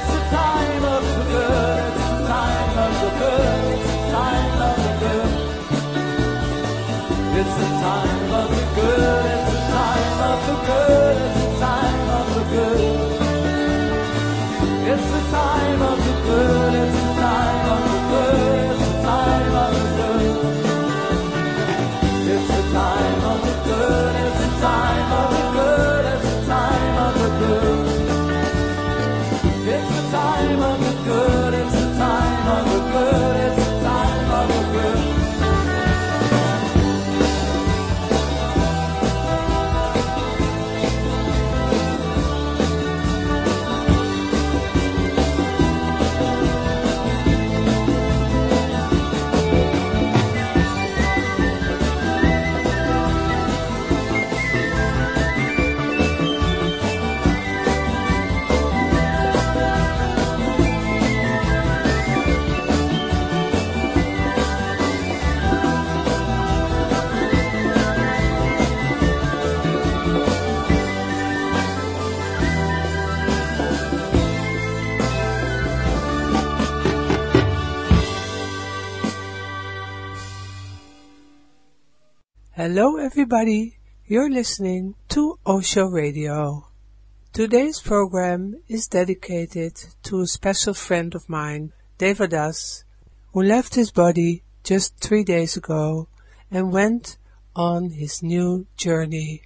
Hello everybody, you're listening to Osho Radio. Today's program is dedicated to a special friend of mine, Devadas, who left his body just 3 days ago and went on his new journey.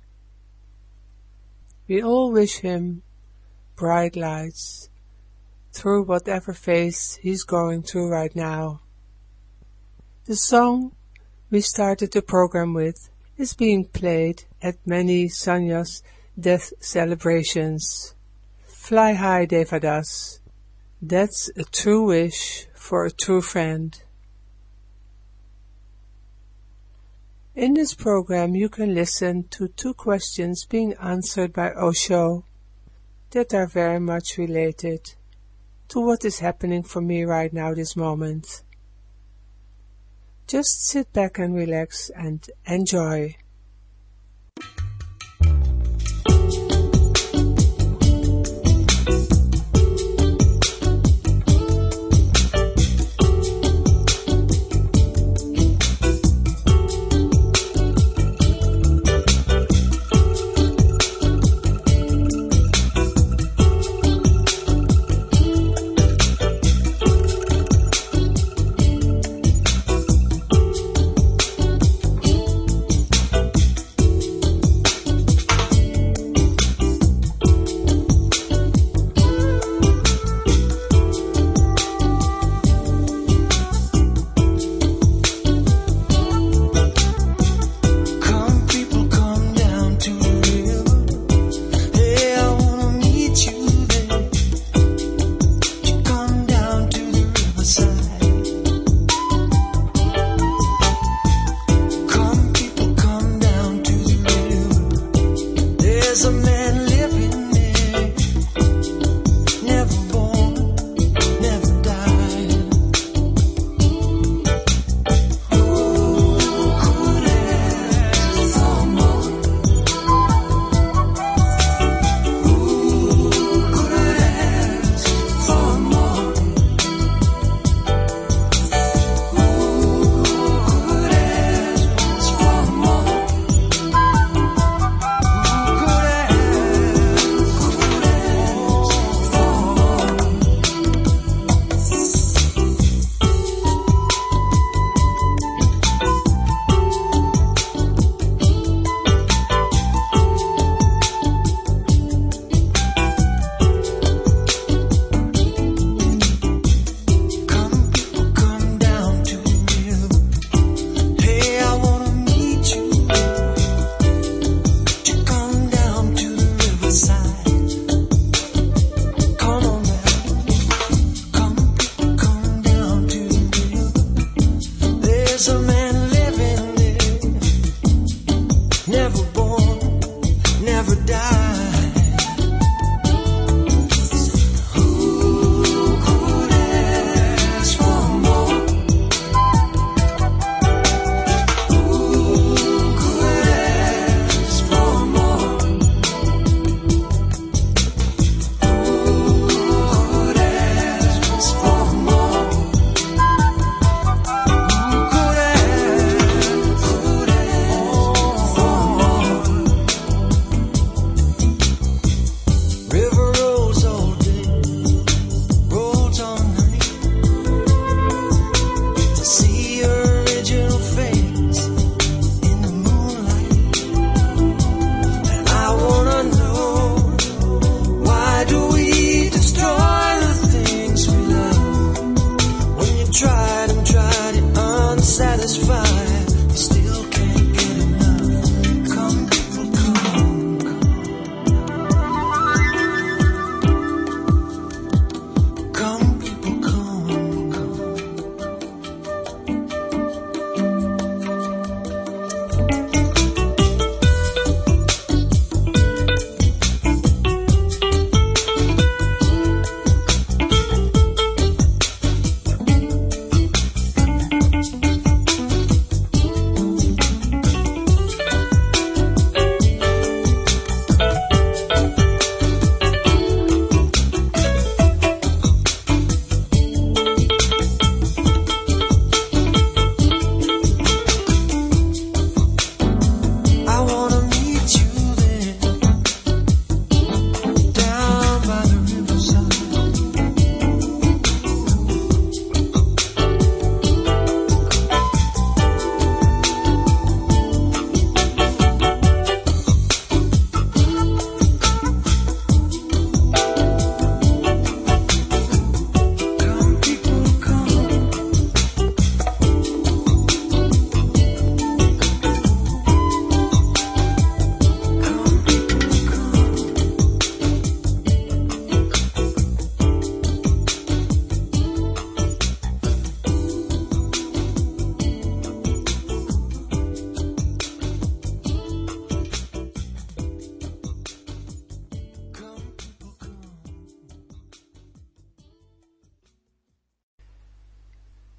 We all wish him bright lights through whatever phase he's going through right now. The song we started the program with is being played at many sannyas death celebrations. Fly high, Devadas. That's a true wish for a true friend. In this program you can listen to 2 questions being answered by Osho that are very much related to what is happening for me right now this moment. Just sit back and relax and enjoy.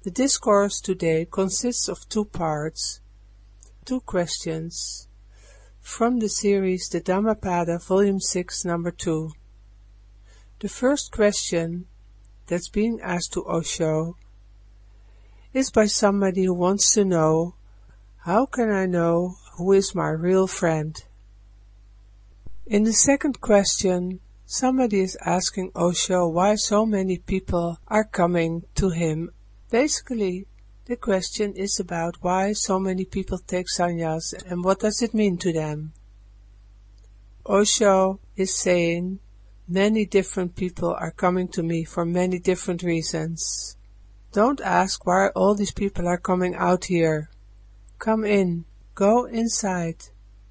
The discourse today consists of 2 parts, 2 questions, from the series The Dhammapada, Volume 6, Number 2. The first question that's being asked to Osho is by somebody who wants to know, how can I know who is my real friend? In the second question, somebody is asking Osho why so many people are coming to him. Basically, the question is about why so many people take sannyas and what does it mean to them. Osho is saying, many different people are coming to me for many different reasons. Don't ask why all these people are coming out here. Come in, go inside.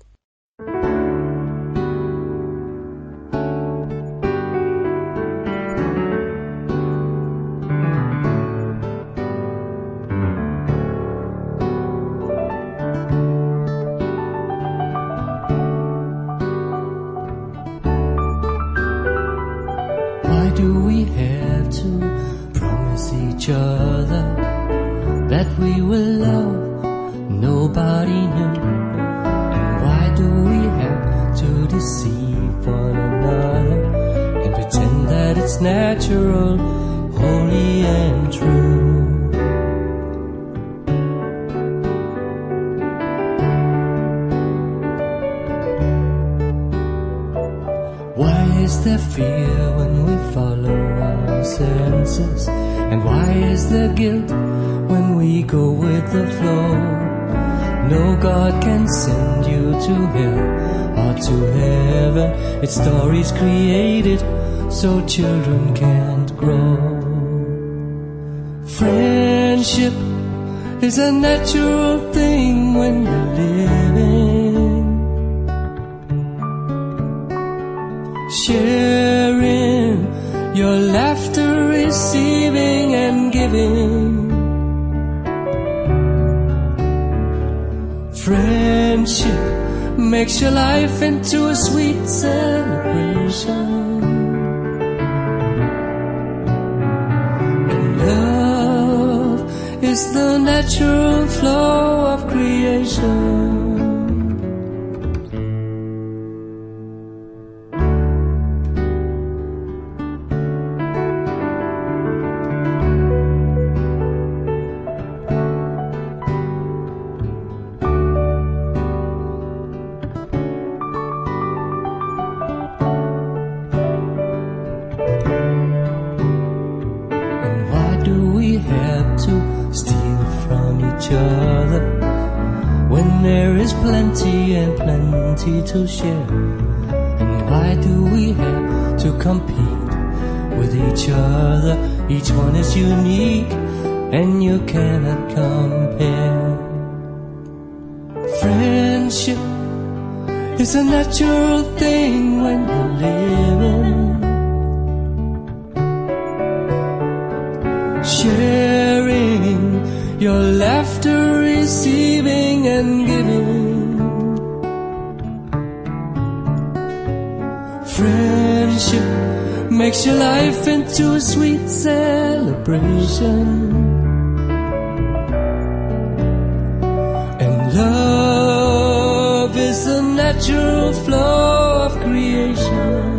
Why do we have to promise each other that we will love nobody knew? And why do we have to deceive one another and pretend that it's natural, holy and true? Why is there fear when we follow our senses? And why is there guilt when we go with the flow? No God can send you to hell or to heaven. It's stories created so children can't grow. Friendship is a natural thing when you're living. Sharing your laughter, receiving and giving. Friendship makes your life into a sweet celebration. And love is the natural flow of creation. To share. And why do we have to compete with each other? Each one is unique and you cannot compare. Friendship is a natural thing when you're living. Sharing your laughter, receiving and giving. Friendship makes your life into a sweet celebration. And love is the natural flow of creation.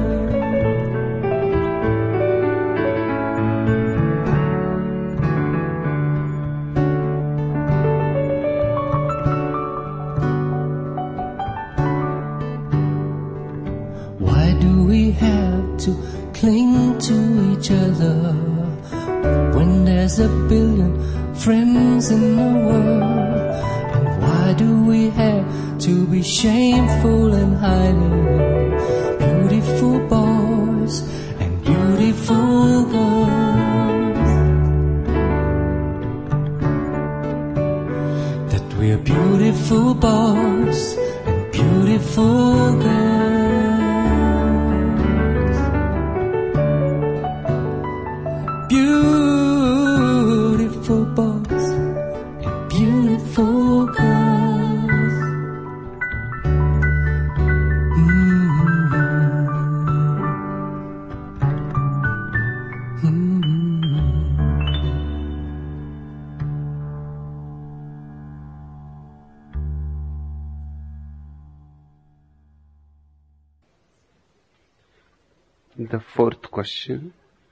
Cling to each other when there's a billion friends in the world? And why do we have to be shameful and hiding beautiful boys and beautiful girls? That we're beautiful boys and beautiful girls. Beautiful boys and beautiful girls. The fourth question.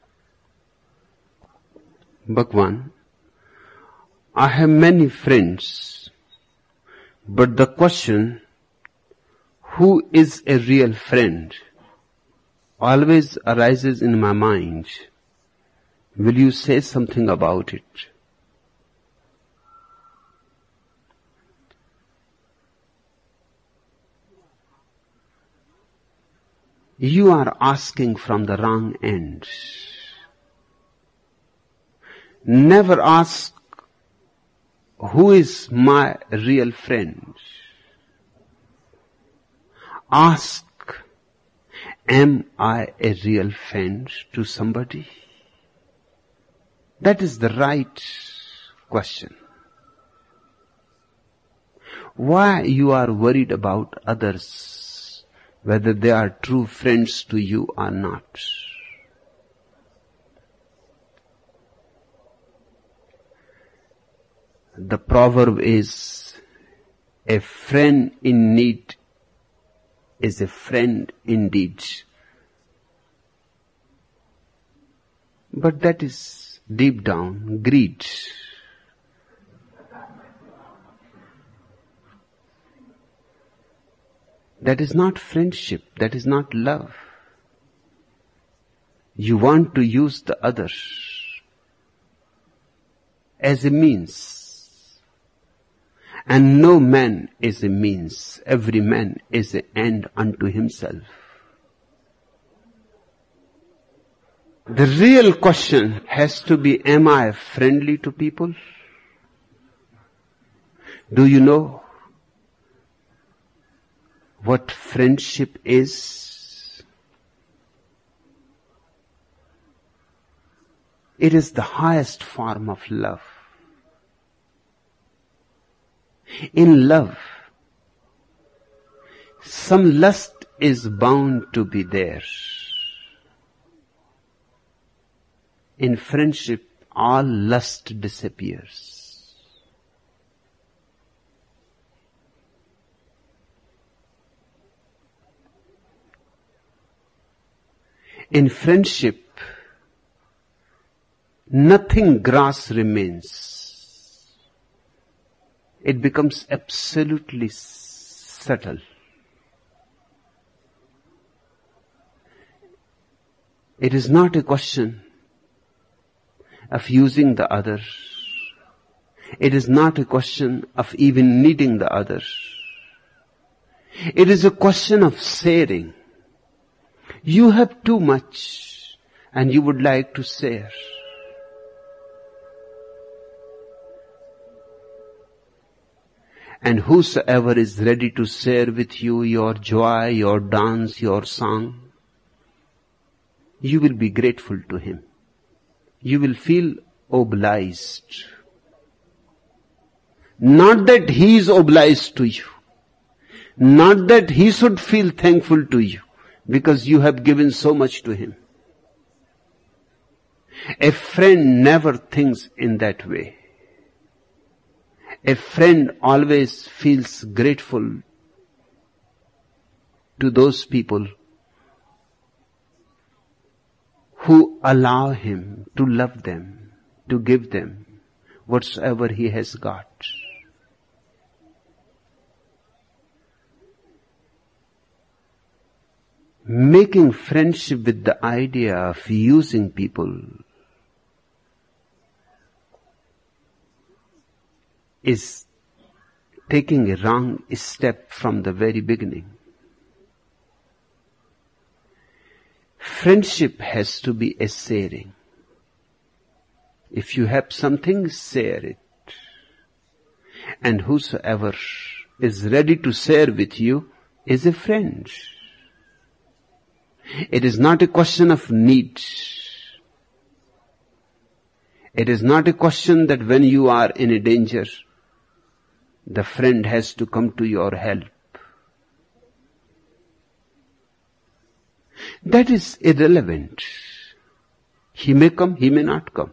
Bhagwan, I have many friends, but the question, who is a real friend, always arises in my mind. Will you say something about it? You are asking from the wrong end. Never ask, who is my real friend? Ask, am I a real friend to somebody? That is the right question. Why you are worried about others, whether they are true friends to you or not? The proverb is, a friend in need is a friend indeed. But that is deep down greed. That is not friendship, that is not love. You want to use the other as a means. And no man is a means. Every man is an end unto himself. The real question has to be, am I friendly to people? Do you know what friendship is? It is the highest form of love. In love, some lust is bound to be there. In friendship, all lust disappears. In friendship, nothing gross remains. It becomes absolutely subtle. It is not a question of using the other. It is not a question of even needing the other. It is a question of sharing. You have too much and you would like to share. And whosoever is ready to share with you your joy, your dance, your song, you will be grateful to him. You will feel obliged. Not that he is obliged to you. Not that he should feel thankful to you because you have given so much to him. A friend never thinks in that way. A friend always feels grateful to those people who allow him to love them, to give them whatsoever he has got. Making friendship with the idea of using people is taking a wrong step from the very beginning. Friendship has to be a sharing. If you have something, share it. And whosoever is ready to share with you is a friend. It is not a question of need. It is not a question that when you are in a danger, the friend has to come to your help. That is irrelevant. He may come, he may not come.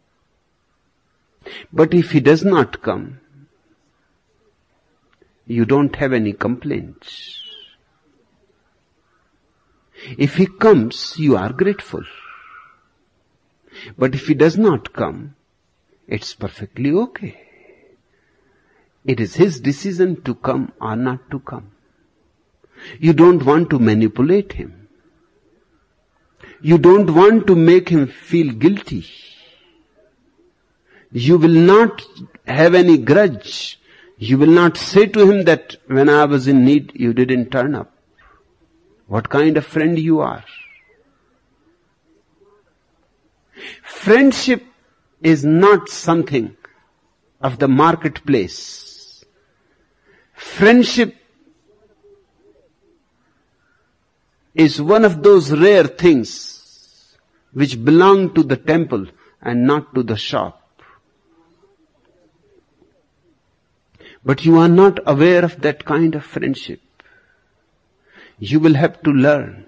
But if he does not come, you don't have any complaints. If he comes, you are grateful. But if he does not come, it's perfectly okay. It is his decision to come or not to come. You don't want to manipulate him. You don't want to make him feel guilty. You will not have any grudge. You will not say to him that when I was in need, you didn't turn up. What kind of friend you are? Friendship is not something of the marketplace. Friendship is one of those rare things which belong to the temple and not to the shop. But you are not aware of that kind of friendship. You will have to learn.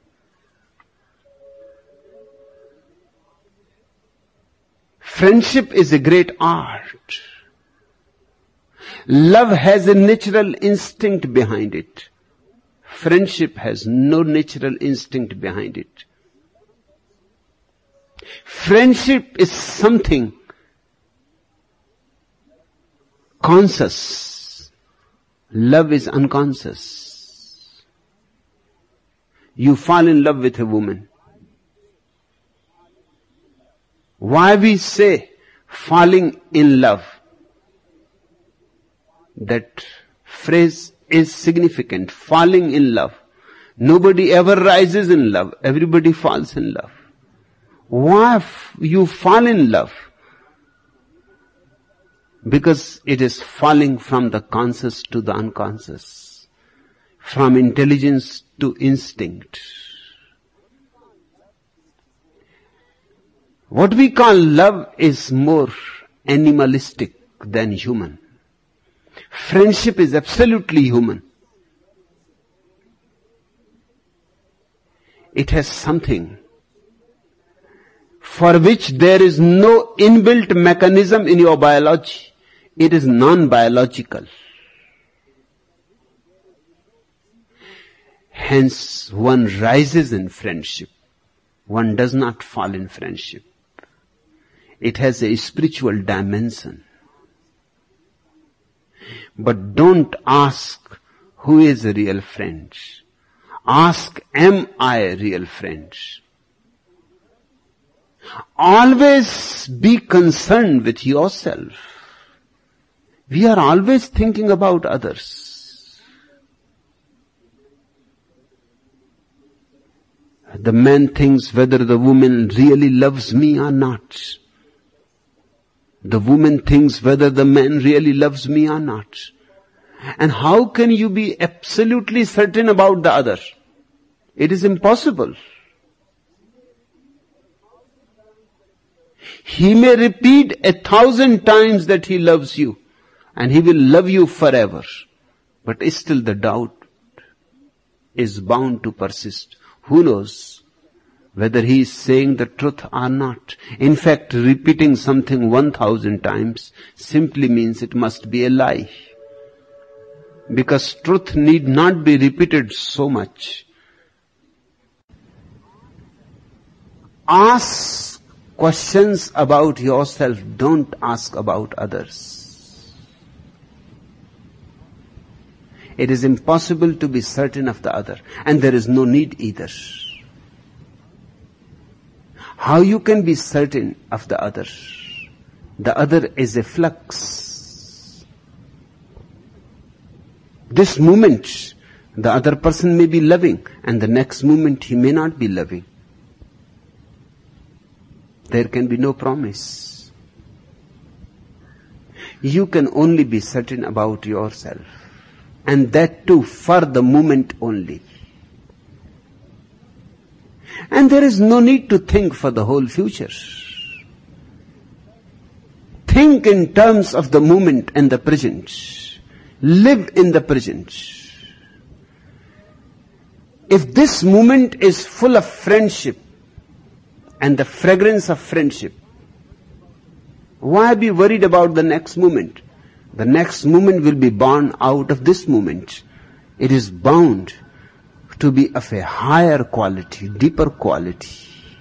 Friendship is a great art. Love has a natural instinct behind it. Friendship has no natural instinct behind it. Friendship is something conscious. Love is unconscious. You fall in love with a woman. Why we say falling in love? That phrase is significant. Falling in love. Nobody ever rises in love. Everybody falls in love. Why you fall in love? Because it is falling from the conscious to the unconscious. From intelligence to instinct. What we call love is more animalistic than human. Friendship is absolutely human. It has something for which there is no inbuilt mechanism in your biology. It is non-biological. Hence, one rises in friendship. One does not fall in friendship. It has a spiritual dimension. But don't ask who is a real friend. Ask, am I a real friend? Always be concerned with yourself. We are always thinking about others. The man thinks whether the woman really loves me or not. The woman thinks whether the man really loves me or not. And how can you be absolutely certain about the other? It is impossible. He may repeat 1,000 times that he loves you, and he will love you forever. But still the doubt is bound to persist. Who knows whether he is saying the truth or not? In fact, repeating something 1,000 times simply means it must be a lie. Because truth need not be repeated so much. Ask questions about yourself. Don't ask about others. It is impossible to be certain of the other, and there is no need either. How you can be certain of the other? The other is a flux. This moment, the other person may be loving, and the next moment he may not be loving. There can be no promise. You can only be certain about yourself, and that too for the moment only. And there is no need to think for the whole future. Think in terms of the moment and the present. Live in the present. If this moment is full of friendship and the fragrance of friendship, why be worried about the next moment? The next moment will be born out of this moment. It is bound to be of a higher quality, deeper quality.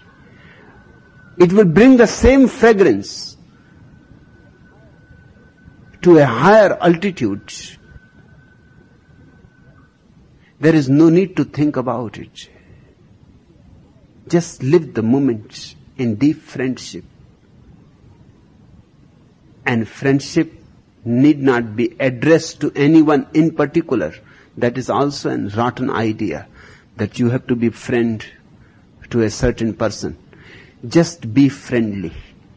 It will bring the same fragrance to a higher altitude. There is no need to think about it. Just live the moment in deep friendship. And friendship need not be addressed to anyone in particular. That is also a rotten idea, that you have to be friend to a certain person. Just be friendly.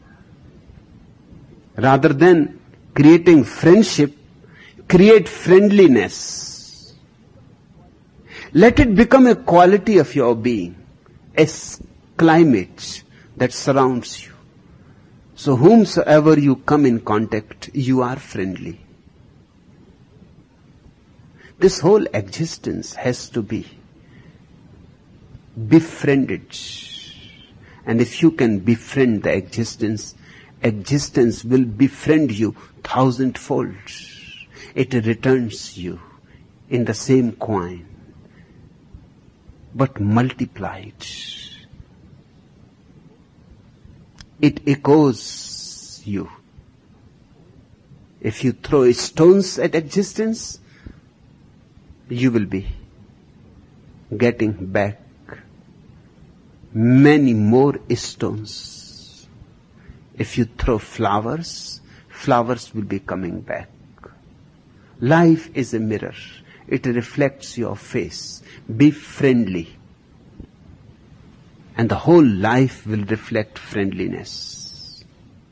Rather than creating friendship, create friendliness. Let it become a quality of your being, a climate that surrounds you. So whomsoever you come in contact, you are friendly. This whole existence has to be befriended. And if you can befriend the existence, existence will befriend you thousandfold. It returns you in the same coin, but multiplied. It echoes you. If you throw stones at existence, you will be getting back many more stones. If you throw flowers, flowers will be coming back. Life is a mirror. It reflects your face. Be friendly. And the whole life will reflect friendliness.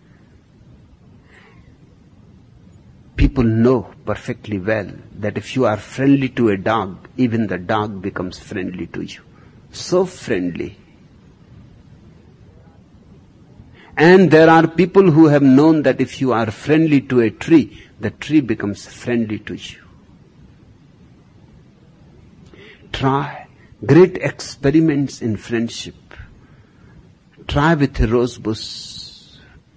People know perfectly well that if you are friendly to a dog, even the dog becomes friendly to you. So friendly. And there are people who have known that if you are friendly to a tree, the tree becomes friendly to you. Try great experiments in friendship. Try with a rose bush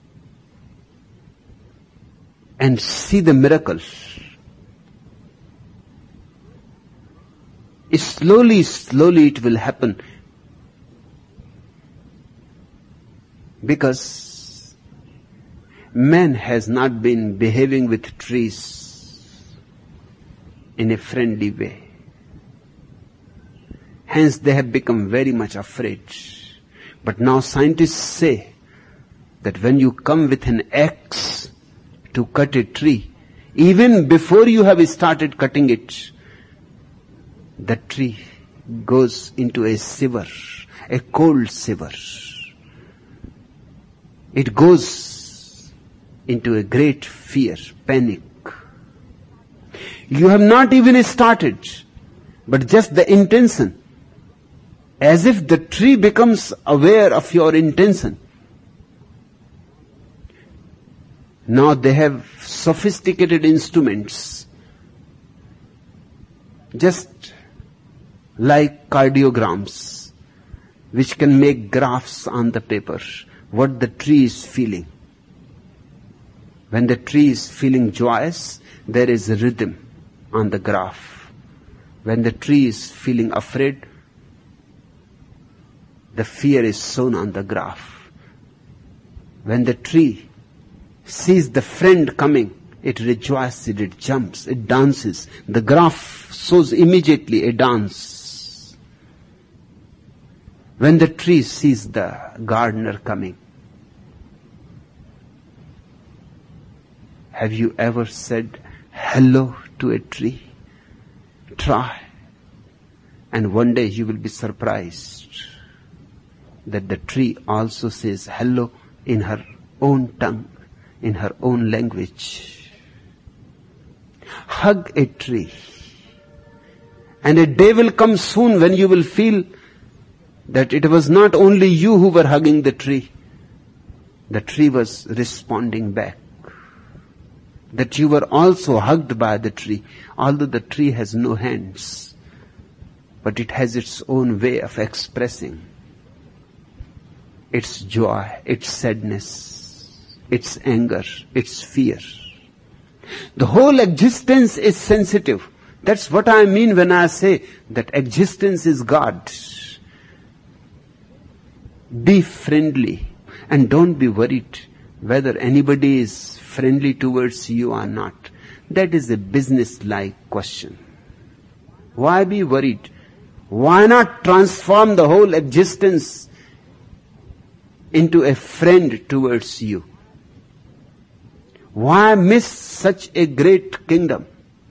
and see the miracle. Slowly it will happen, because man has not been behaving with trees in a friendly way. Hence they have become very much afraid. But now scientists say that when you come with an axe to cut a tree, even before you have started cutting it, the tree goes into a shiver, a cold shiver. It goes into a great fear, panic. You have not even started, but just the intention, as if the tree becomes aware of your intention. Now they have sophisticated instruments, just like cardiograms, which can make graphs on the paper, what the tree is feeling. When the tree is feeling joyous, there is a rhythm on the graph. When the tree is feeling afraid, the fear is shown on the graph. When the tree sees the friend coming, it rejoices, it jumps, it dances. The graph shows immediately a dance. When the tree sees the gardener coming, have you ever said hello to a tree? Try. And one day you will be surprised that the tree also says hello in her own tongue, in her own language. Hug a tree. And a day will come soon when you will feel that it was not only you who were hugging the tree was responding back. That you were also hugged by the tree, although the tree has no hands, but it has its own way of expressing its joy, its sadness, its anger, its fear. The whole existence is sensitive That's what I mean when I say that existence is God. Be friendly and don't be worried whether anybody is friendly towards you or not. That is a business-like question. Why be worried? Why not transform the whole existence into a friend towards you? Why miss such a great kingdom?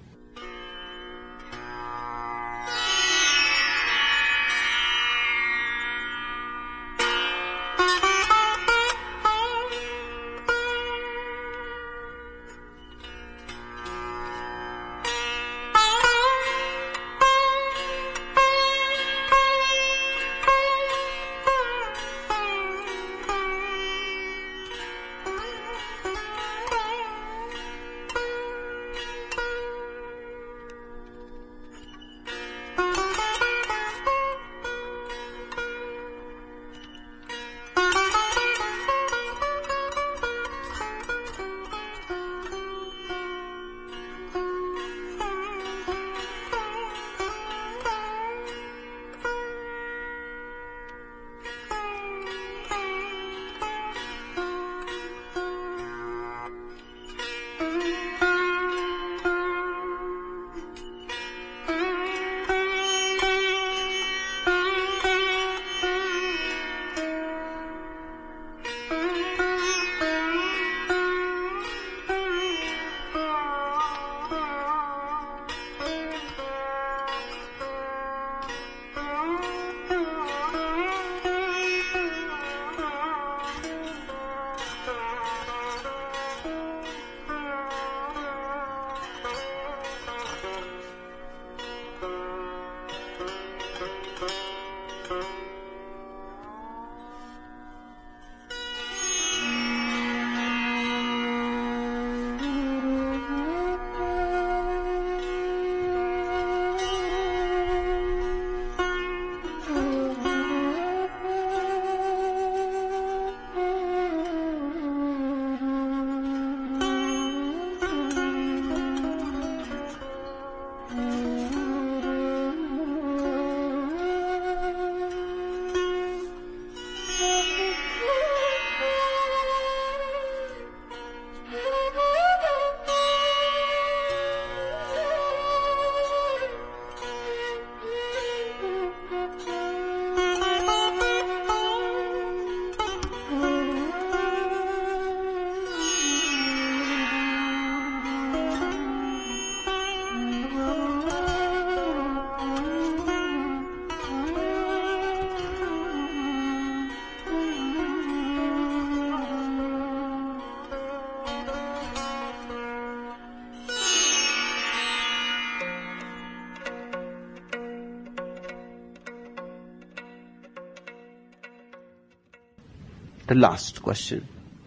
The last question.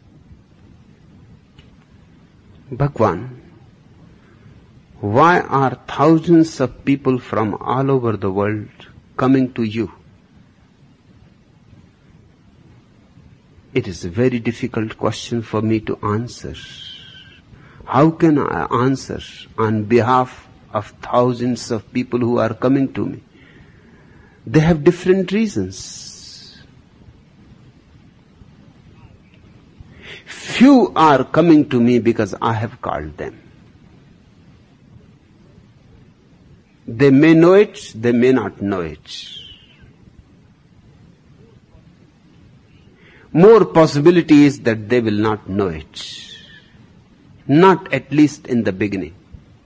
Bhagwan, why are thousands of people from all over the world coming to you? It is a very difficult question for me to answer. How can I answer on behalf of thousands of people who are coming to me? They have different reasons. Few are coming to me because I have called them. They may know it, they may not know it. More possibility is that they will not know it. Not at least in the beginning.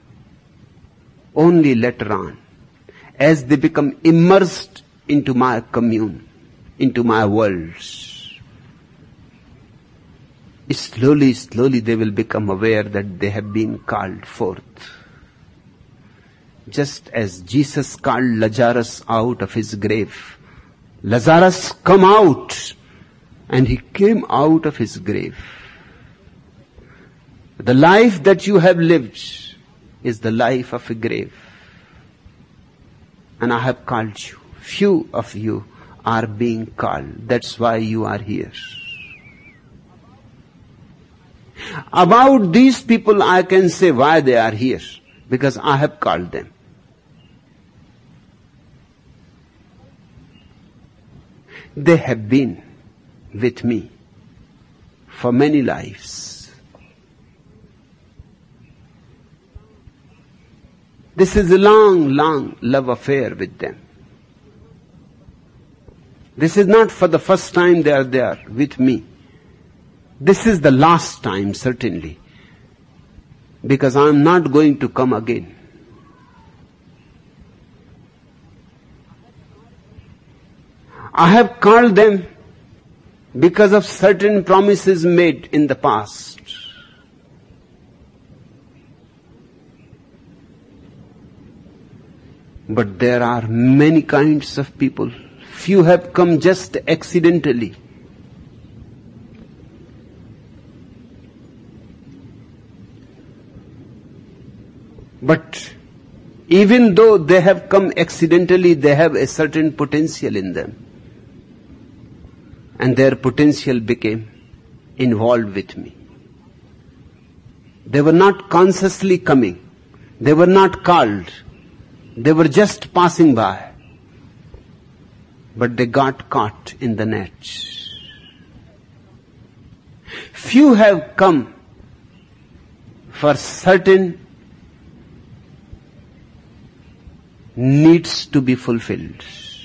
Only later on, as they become immersed into my commune, into my worlds, slowly they will become aware that they have been called forth. Just as Jesus called Lazarus out of his grave. Lazarus, come out! And he came out of his grave. The life that you have lived is the life of a grave. And I have called you. Few of you are being called. That's why you are here. About these people I can say why they are here. Because I have called them. They have been with me for many lives. This is a long, long love affair with them. This is not for the first time they are there with me. This is the last time, certainly, because I am not going to come again. I have called them because of certain promises made in the past. But there are many kinds of people. Few have come just accidentally. But even though they have come accidentally, they have a certain potential in them. And their potential became involved with me. They were not consciously coming. They were not called. They were just passing by. But they got caught in the net. Few have come for certain needs to be fulfilled.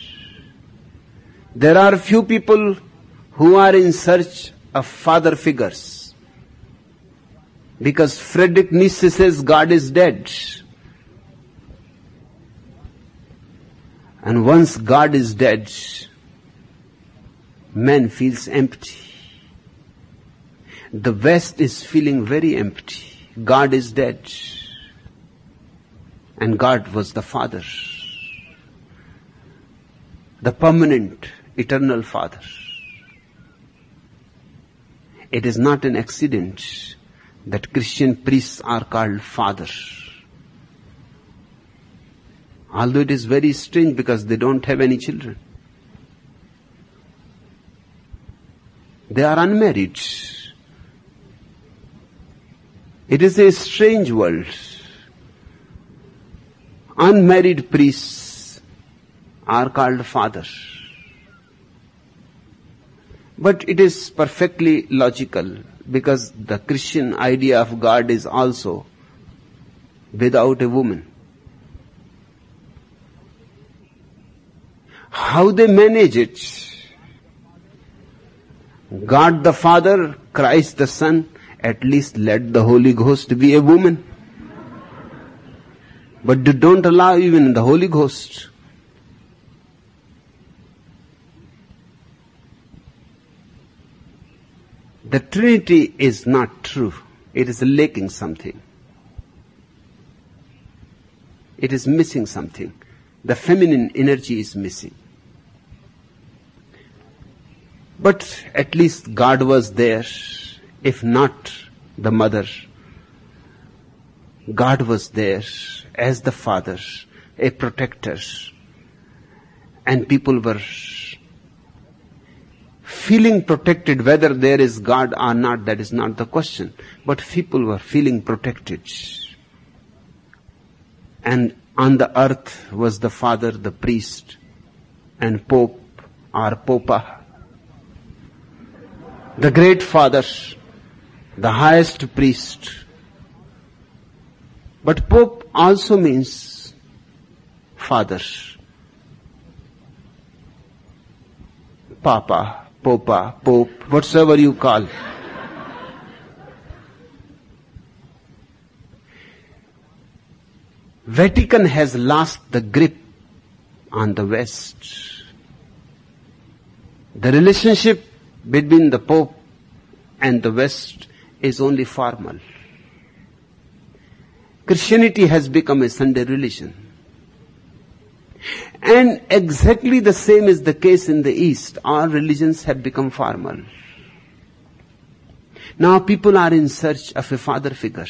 There are few people who are in search of father figures. Because Friedrich Nietzsche says God is dead. And once God is dead, man feels empty. The West is feeling very empty. God is dead. And God was the Father. The permanent, eternal Father. It is not an accident that Christian priests are called Father. Although it is very strange because they don't have any children. They are unmarried. It is a strange world. Unmarried priests are called fathers. But it is perfectly logical because the Christian idea of God is also without a woman. How they manage it? God the Father, Christ the Son, at least let the Holy Ghost be a woman. But they don't allow even the Holy Ghost. The Trinity is not true. It is lacking something. It is missing something. The feminine energy is missing. But at least God was there. If not the mother, God was there as the Father, a protector. And people were feeling protected. Whether there is God or not, that is not the question. But people were feeling protected. And on the earth was the Father, the priest, and Pope or Popa. The great Father, the highest priest. But Pope also means Father. Papa, Popa, Pope, whatsoever you call. Vatican has lost the grip on the West. The relationship between the Pope and the West is only formal. Christianity has become a Sunday religion. And exactly the same is the case in the East. All religions have become formal. Now people are in search of a father figure.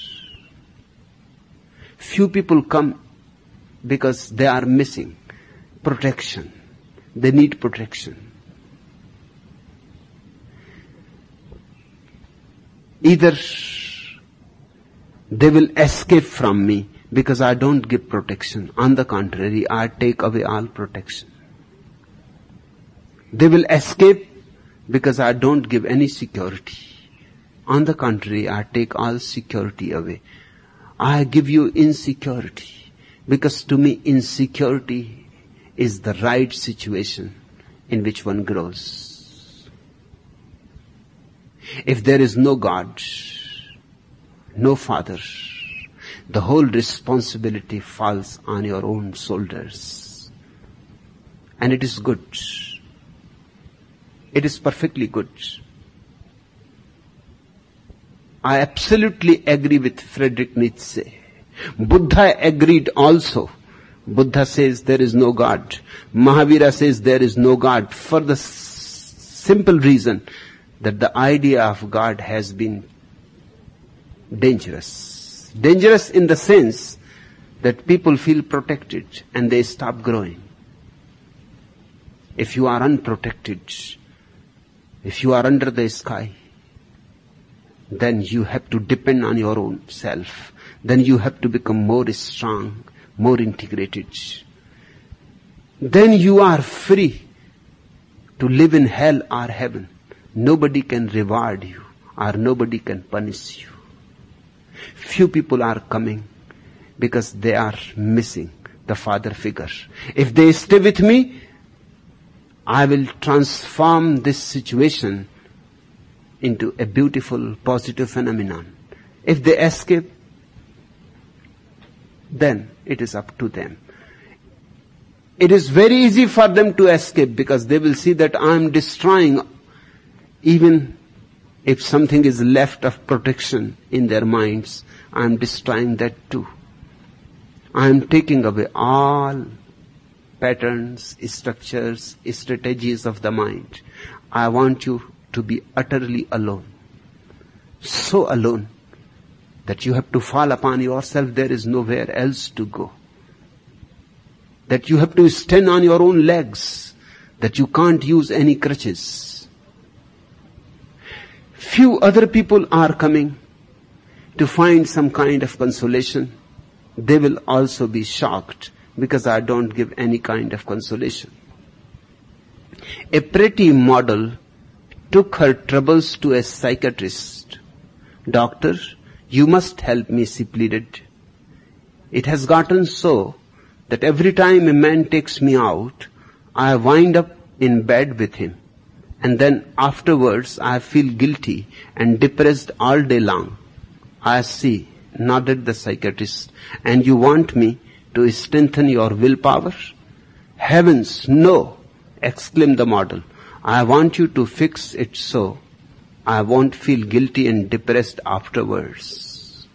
Few people come because they are missing protection. They need protection. Either they will escape from me because I don't give protection. On the contrary, I take away all protection. They will escape because I don't give any security. On the contrary, I take all security away. I give you insecurity, because to me insecurity is the right situation in which one grows. If there is no God, no Father, the whole responsibility falls on your own shoulders. And it is good. It is perfectly good. I absolutely agree with Friedrich Nietzsche. Buddha agreed also. Buddha says there is no God. Mahavira says there is no God, for the simple reason that the idea of God has been dangerous. Dangerous in the sense that people feel protected and they stop growing. If you are unprotected, if you are under the sky, then you have to depend on your own self. Then you have to become more strong, more integrated. Then you are free to live in hell or heaven. Nobody can reward you or nobody can punish you. Few people are coming because they are missing the father figure. If they stay with me, I will transform this situation into a beautiful, positive phenomenon. If they escape, then it is up to them. It is very easy for them to escape because they will see that I am destroying, even if something is left of protection in their minds, I am destroying that too. I am taking away all patterns, structures, strategies of the mind. I want you to be utterly alone. So alone that you have to fall upon yourself. There is nowhere else to go. That you have to stand on your own legs. That you can't use any crutches. Few other people are coming to find some kind of consolation. They will also be shocked because I don't give any kind of consolation. A pretty model took her troubles to a psychiatrist. Doctor, you must help me, she pleaded. It has gotten so that every time a man takes me out, I wind up in bed with him. And then afterwards I feel guilty and depressed all day long. I see, nodded the psychiatrist. And you want me to strengthen your willpower? Heavens, no, exclaimed the model. I want you to fix it so I won't feel guilty and depressed afterwards.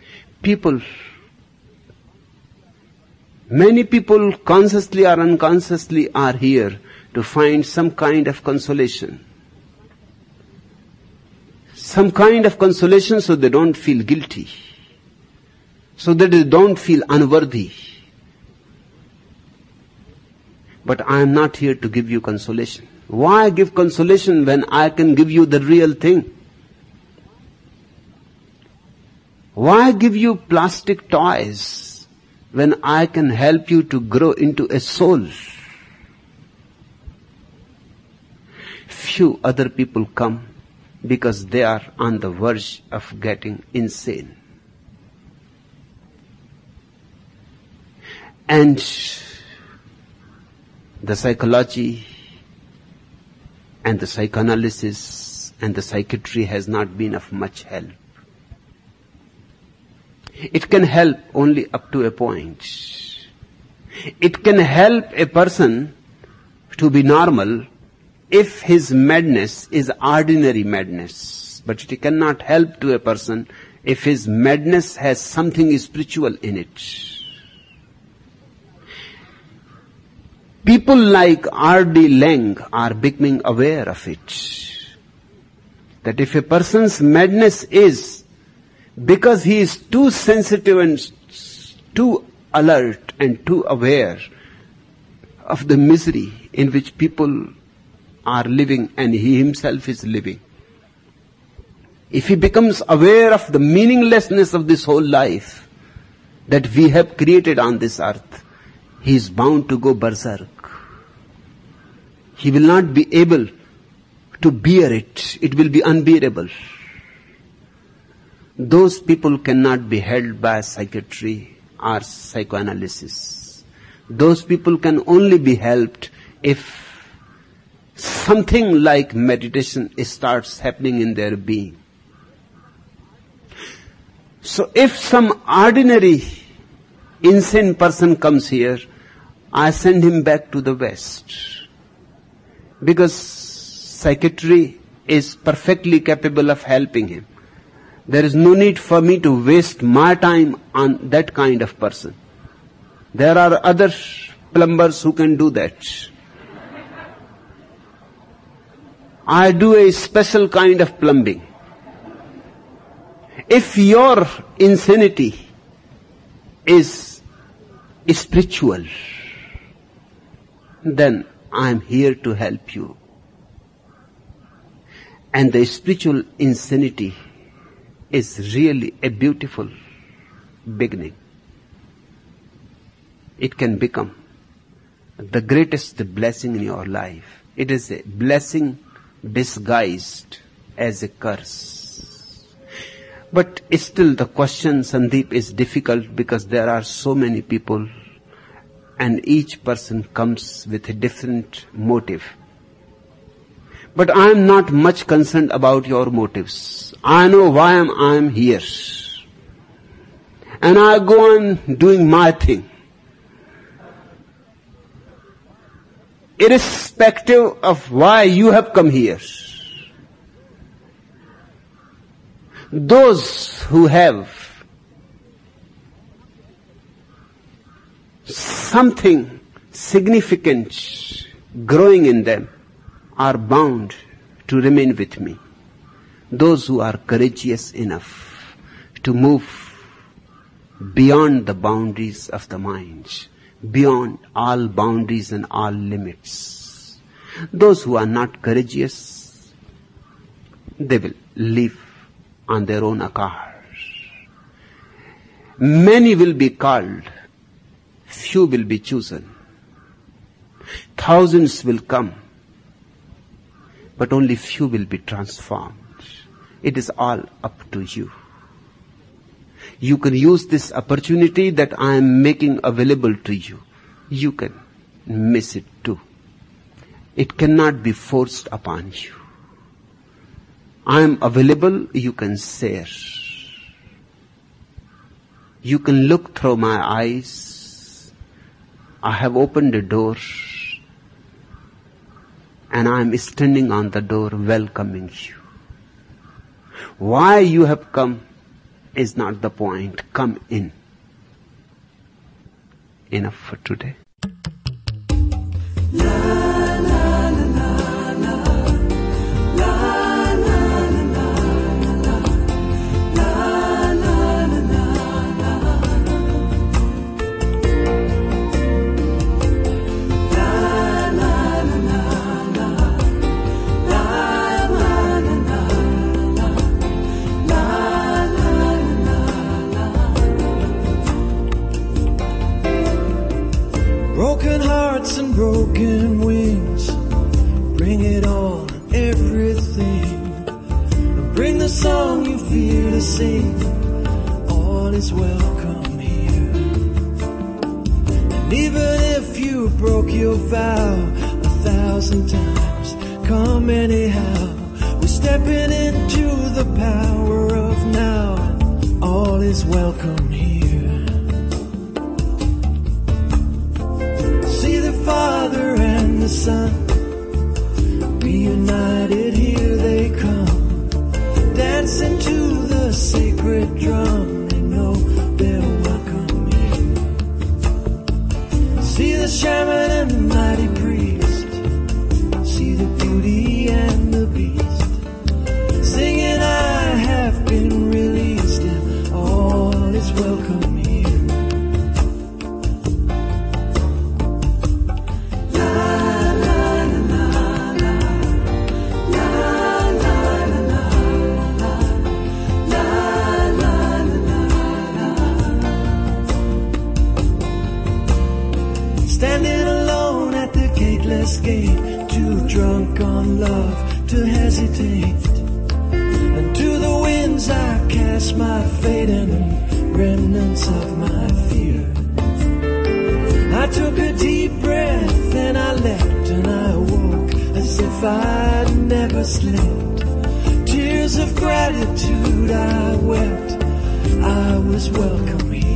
Many people consciously or unconsciously are here to find some kind of consolation. Some kind of consolation so they don't feel guilty. So that they don't feel unworthy. But I am not here to give you consolation. Why give consolation when I can give you the real thing? Why give you plastic toys when I can help you to grow into a soul? Few other people come because they are on the verge of getting insane. And the psychology and the psychoanalysis and the psychiatry has not been of much help. It can help only up to a point. It can help a person to be normal if his madness is ordinary madness. But it cannot help to a person if his madness has something spiritual in it. People like R.D. Laing are becoming aware of it. That if a person's madness is because he is too sensitive and too alert and too aware of the misery in which people are living and he himself is living. If he becomes aware of the meaninglessness of this whole life that we have created on this earth, he is bound to go berserk. He will not be able to bear it. It will be unbearable. Those people cannot be held by psychiatry or psychoanalysis. Those people can only be helped if something like meditation starts happening in their being. So if some ordinary insane person comes here, I send him back to the West. Because psychiatry is perfectly capable of helping him. There is no need for me to waste my time on that kind of person. There are other plumbers who can do that. I do a special kind of plumbing. If your insanity is spiritual, then I am here to help you. And the spiritual insanity is really a beautiful beginning. It can become the greatest blessing in your life. It is a blessing disguised as a curse. But still the question, Sandeep, is difficult because there are so many people and each person comes with a different motive. But I am not much concerned about your motives. I know why I am here. And I go on doing my thing. Irrespective of why you have come here. Those who have something significant growing in them are bound to remain with me. Those who are courageous enough to move beyond the boundaries of the mind, beyond all boundaries and all limits. Those who are not courageous, they will live on their own accord. Many will be called, few will be chosen. Thousands will come, but only few will be transformed. It is all up to you. You can use this opportunity that I am making available to you. You can miss it too. It cannot be forced upon you. I am available, you can share. You can look through my eyes. I have opened the door and I am standing on the door welcoming you. Why you have come is not the point. Come in. Enough for today. Broken hearts and broken wings, bring it all and everything. Bring the song you fear to sing, all is welcome here. And even if you broke your vow 1,000 times, come anyhow. We're stepping into the power of now, all is welcome here. Father and the Son, reunited, here they come, dancing to the sacred drum. They know they're welcome here. See the shaman and the mighty priest, see the beauty and the beast, singing I have been released, and all is welcome here. Gate too drunk on love to hesitate. And to the winds I cast my fate and the remnants of my fear. I took a deep breath and I leapt and I awoke as if I'd never slept. Tears of gratitude I wept, I was welcome here.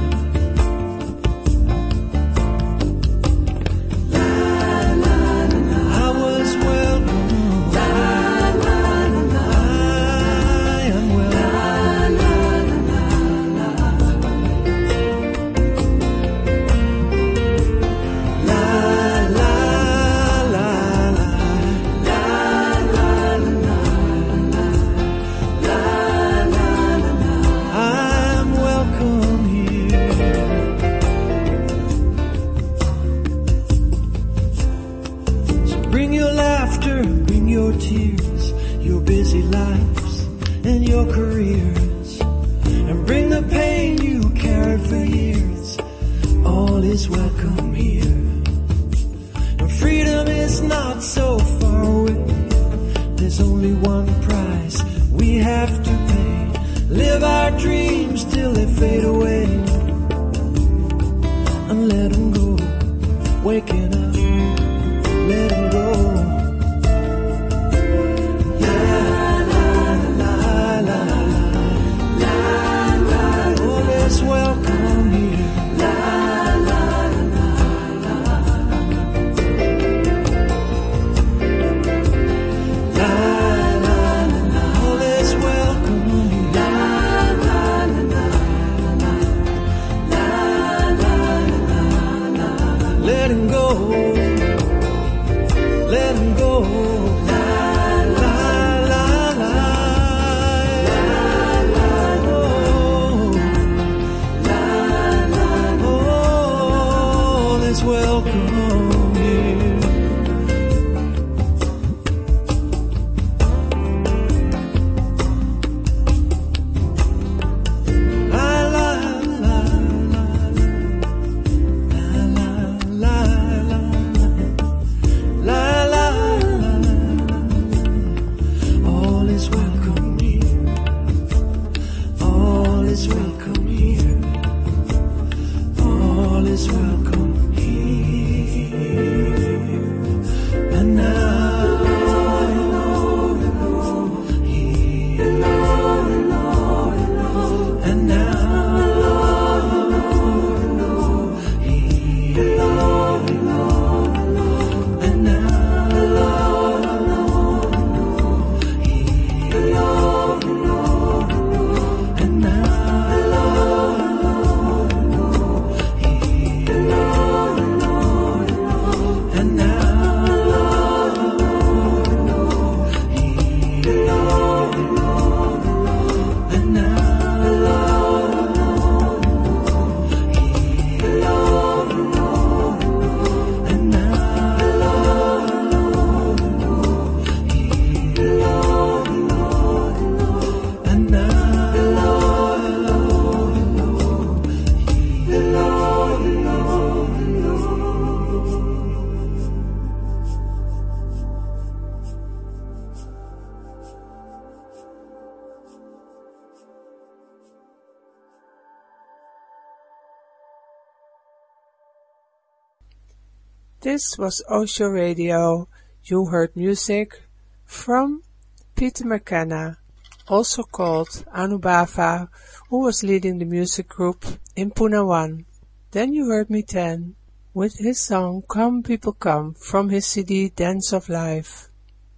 This was Osho Radio. You heard music from Peter McKenna, also called Anubhava, who was leading the music group in Pune 1. Then you heard Miten with his song Come People Come from his CD Dance of Life.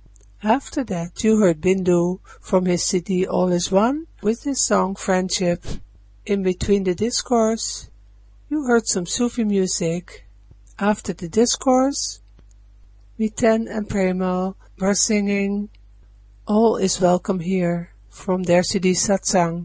After that you heard Bindu from his CD All Is One with his song Friendship. In between the discourse you heard some Sufi music. After the discourse, Miten and Premal were singing All Is Welcome Here from their CD Satsang.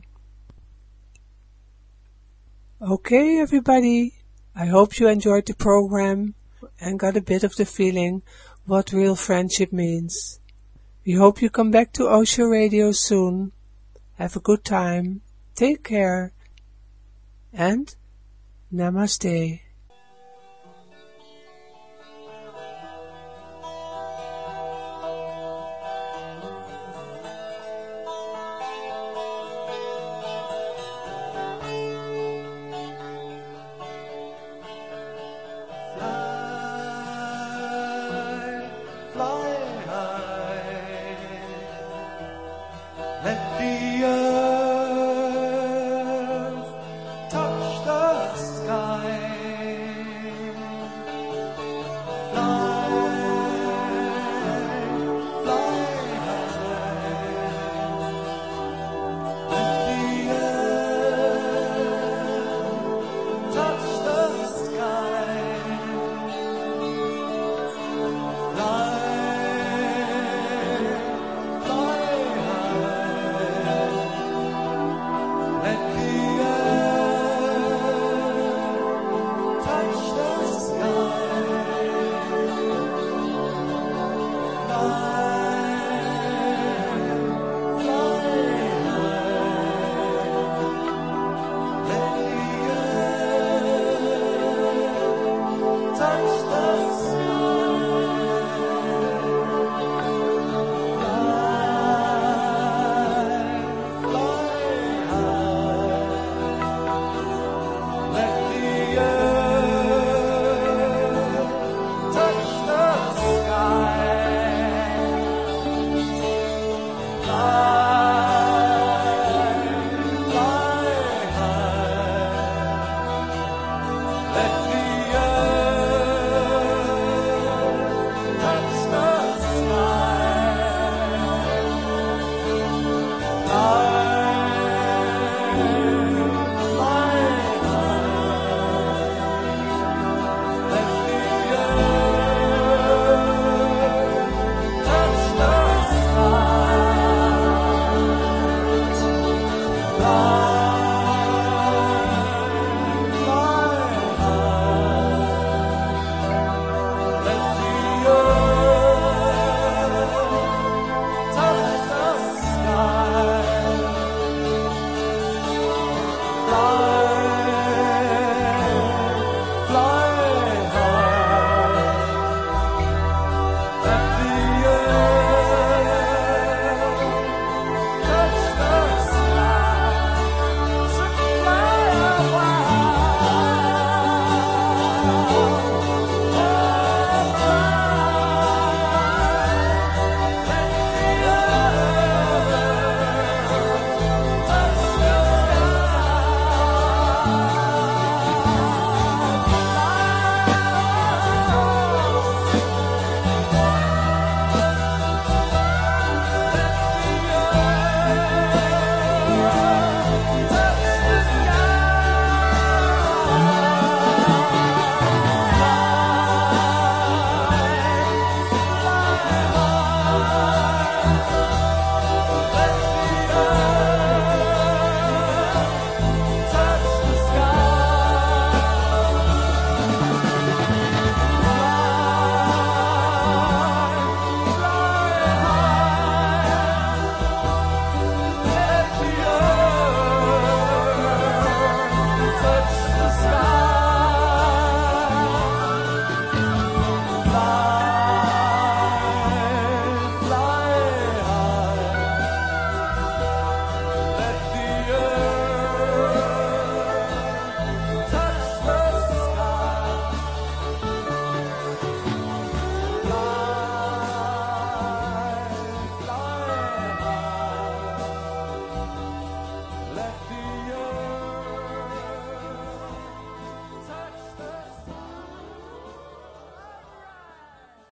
Okay, everybody, I hope you enjoyed the program and got a bit of the feeling what real friendship means. We hope you come back to Osho Radio soon. Have a good time, take care, and Namaste.